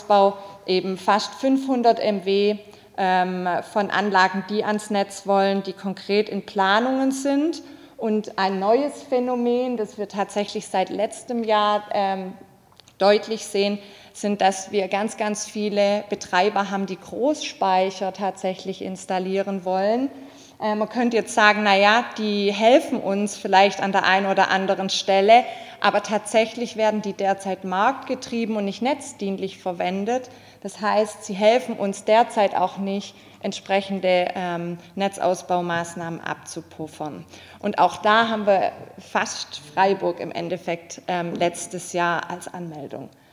Ausbau eben fast 500 MW von Anlagen, die ans Netz wollen, die konkret in Planungen sind. Und ein neues Phänomen, das wir tatsächlich seit letztem Jahr deutlich sehen, sind, dass wir ganz, ganz viele Betreiber haben, die Großspeicher tatsächlich installieren wollen. Man könnte jetzt sagen, naja, die helfen uns vielleicht an der einen oder anderen Stelle, aber tatsächlich werden die derzeit marktgetrieben und nicht netzdienlich verwendet. Das heißt, sie helfen uns derzeit auch nicht, entsprechende Netzausbaumaßnahmen abzupuffern. Und auch da haben wir fast Freiburg im Endeffekt letztes Jahr als Anmeldung